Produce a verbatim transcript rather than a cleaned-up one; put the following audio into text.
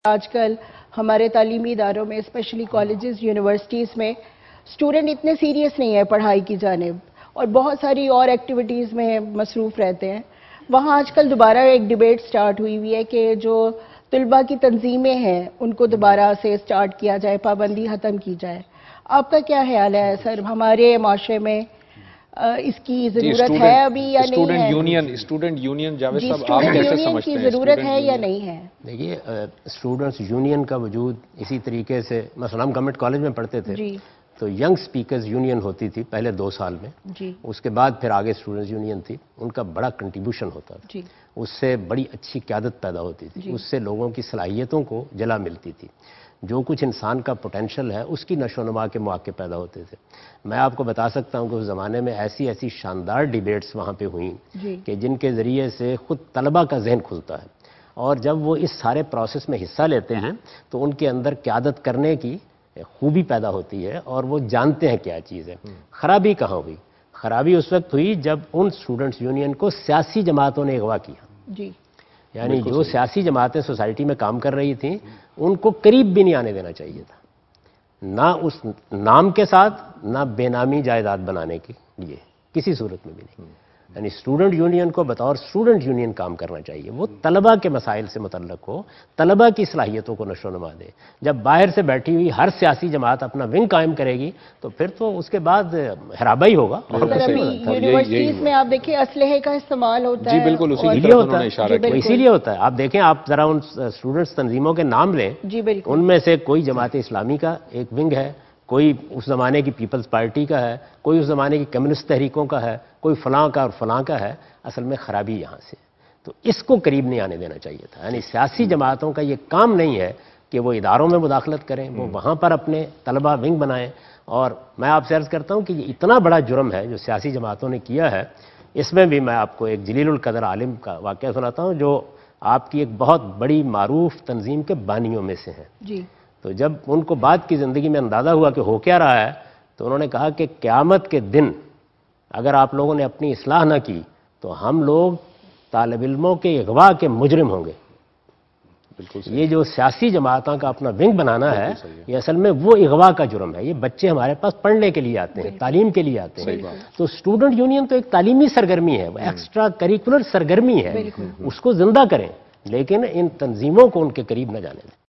آج کل ہمارے تعلیمی اداروں میں اسپیشلی کالجز یونیورسٹیز میں اسٹوڈنٹ اتنے سیریس نہیں ہے پڑھائی کی جانب اور بہت ساری اور ایکٹیویٹیز میں مصروف رہتے ہیں. وہاں آج کل دوبارہ ایک ڈیبیٹ سٹارٹ ہوئی ہوئی ہے کہ جو طلباء کی تنظیمیں ہیں ان کو دوبارہ سے سٹارٹ کیا جائے, پابندی ختم کی جائے. آپ کا کیا خیال ہے سر, ہمارے معاشرے میں اس کی ضرورت ہے ابھی یا نہیں ہے؟ Student union student union Javed صاحب آپ اسٹوڈنٹ کیسے یونین سمجھتے کی ہیں ضرورت ہے یا نہیں ہے؟ دیکھیے اسٹوڈنٹس یونین کا وجود اسی طریقے سے, مثلا ہم گورنمنٹ کالج میں پڑھتے تھے جی تو ینگ سپیکرز یونین ہوتی تھی پہلے دو سال میں, جی اس کے بعد پھر آگے اسٹوڈنٹس یونین تھی. ان کا بڑا کنٹریبیوشن ہوتا تھا, جی اس سے بڑی اچھی قیادت پیدا ہوتی تھی, جی اس سے لوگوں کی صلاحیتوں کو جلا ملتی تھی, جو کچھ انسان کا پوٹینشل ہے اس کی نشو و نما کے مواقع پیدا ہوتے تھے. میں آپ کو بتا سکتا ہوں کہ اس زمانے میں ایسی ایسی شاندار ڈیبیٹس وہاں پہ ہوئیں جی کہ جن کے ذریعے سے خود طلبہ کا ذہن کھلتا ہے, اور جب وہ اس سارے پروسیس میں حصہ لیتے ہیں تو ان کے اندر قیادت کرنے کی خوبی پیدا ہوتی ہے اور وہ جانتے ہیں کیا چیز ہے. خرابی کہاں ہوئی؟ خرابی اس وقت ہوئی جب ان اسٹوڈنٹس یونین کو سیاسی جماعتوں نے اغوا کیا. جی یعنی جو سیاسی جماعتیں سوسائٹی میں کام کر رہی تھیں ان کو قریب بھی نہیں آنے دینا چاہیے تھا, نہ اس نام کے ساتھ نہ بے نامی جائیداد بنانے کے لیے, کسی صورت میں بھی نہیں. یعنی اسٹوڈنٹ یونین کو بطور اسٹوڈنٹ یونین کام کرنا چاہیے, وہ طلبہ کے مسائل سے متعلق ہو, طلبہ کی صلاحیتوں کو نشو و نما دے. جب باہر سے بیٹھی ہوئی ہر سیاسی جماعت اپنا ونگ قائم کرے گی تو پھر تو اس کے بعد ہرابہ ہی ہوگا. اور سر ابھی یونیورسٹیز میں آپ دیکھیں اسلحے کا استعمال ہوتا ہے. جی بالکل اسی اور کی لیے طرف ہوتا انہوں نے ہے, اشارہ کیا. وہ اسی لیے ہوتا ہے. آپ دیکھیں, آپ ذرا ان اسٹوڈنٹس تنظیموں کے نام لیں, جی بالکل, ان میں سے کوئی جماعت اسلامی کا ایک ونگ ہے, کوئی اس زمانے کی پیپلز پارٹی کا ہے, کوئی اس زمانے کی کمیونسٹ تحریکوں کا ہے, کوئی فلاں کا اور فلاں کا ہے. اصل میں خرابی یہاں سے, تو اس کو قریب نہیں آنے دینا چاہیے تھا. یعنی سیاسی جماعتوں کا یہ کام نہیں ہے کہ وہ اداروں میں مداخلت کریں, وہ وہاں پر اپنے طلبہ ونگ بنائیں. اور میں آپ سے عرض کرتا ہوں کہ یہ اتنا بڑا جرم ہے جو سیاسی جماعتوں نے کیا ہے. اس میں بھی میں آپ کو ایک جلیل القدر عالم کا واقعہ سناتا ہوں جو آپ کی ایک بہت بڑی معروف تنظیم کے بانیوں میں سے ہیں. جی تو جب ان کو بعد کی زندگی میں اندازہ ہوا کہ ہو کیا رہا ہے تو انہوں نے کہا کہ قیامت کے دن اگر آپ لوگوں نے اپنی اصلاح نہ کی تو ہم لوگ طالب علموں کے اغوا کے مجرم ہوں گے. یہ جو سیاسی جماعتوں کا اپنا ونگ بنانا ہے یہ اصل میں وہ اغوا کا جرم ہے. یہ بچے ہمارے پاس پڑھنے کے لیے آتے ہیں, تعلیم کے لیے آتے ہیں, تو اسٹوڈنٹ یونین تو ایک تعلیمی سرگرمی ہے, وہ ایکسٹرا کریکولر سرگرمی ہے, اس کو زندہ کریں لیکن ان تنظیموں کو ان کے قریب نہ جانے دیں.